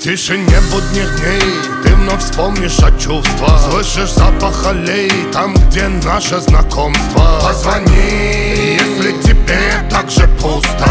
В тишине будних дней ты вновь вспомнишь о чувствах. Слышишь запах аллей там, где наше знакомство. Позвони, если тебе так же пусто.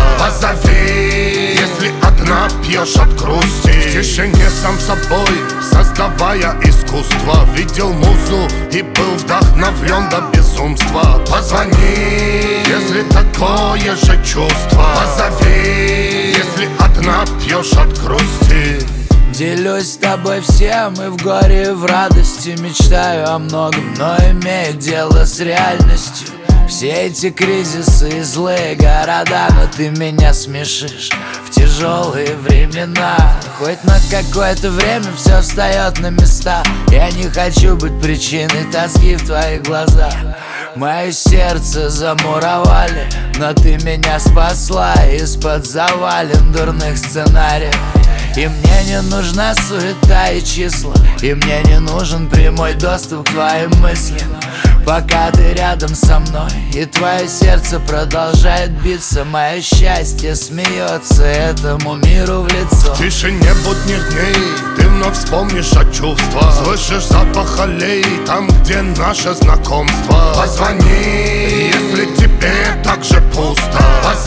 Позови, если одна пьешь от грусти. В тишине сам собой, создавая искусство. Видел музу и был вдохновлен до безумства. Позвони, если такое же чувство. Позови, если одна пьешь от грусти. Делюсь с тобой всем и в горе, и в радости. Мечтаю о многом, но имею дело с реальностью. Все эти кризисы и злые города, но ты меня смешишь в тяжелые времена. Хоть на какое-то время все встает на места. Я не хочу быть причиной тоски в твоих глазах. Мое сердце замуровали, но ты меня спасла из-под завален дурных сценариев. И мне не нужна суета и числа, и мне не нужен прямой доступ к твоим мыслям. Пока ты рядом со мной, и твое сердце продолжает биться, мое счастье смеется этому миру в лицо. В тишине будних дней ты вновь вспомнишь о чувствах. Слышишь запах аллей там, где наше знакомство. Позвони, если тебе так же пусто.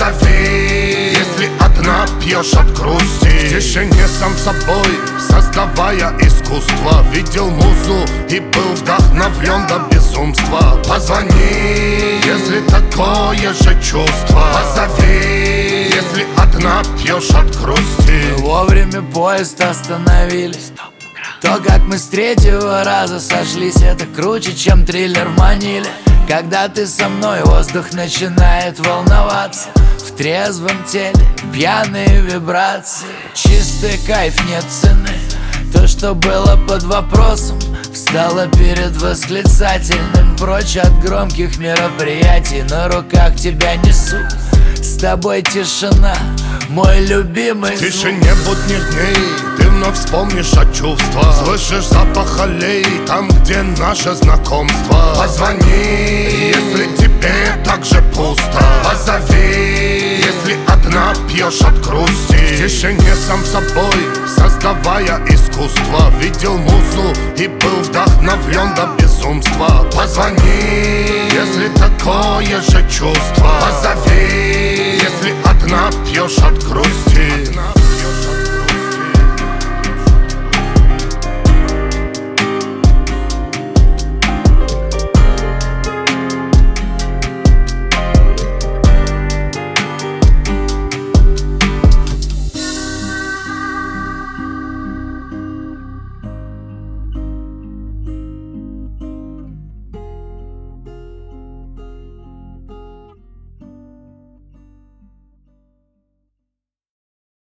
Позови, если одна пьешь от грусти. В тишине сам собой, создавая искусство. Видел музу и был вдохновлен до безумства. Позвони, если такое же чувство. Позови, если одна пьешь от грусти. Мы вовремя поезд остановили. То, как мы с третьего раза сошлись, это круче, чем триллер в Маниле. Когда ты со мной, воздух начинает волноваться. В трезвом теле пьяные вибрации. Чистый кайф, нет цены. То, что было под вопросом, встало перед восклицательным. Прочь от громких мероприятий, на руках тебя несу. С тобой тишина, мой любимый звук. В тишине будних дней ты вновь вспомнишь о чувствах. Слышишь запах аллей там, где наше знакомство. Позвони, если тебе так же пусто. Позови, если одна пьешь от грусти. В тишине сам собой, создавая искусство. Видел музу и был вдохновлен до безумства. Позвони, если такое же чувство. Позови, если одна пьешь от грусти.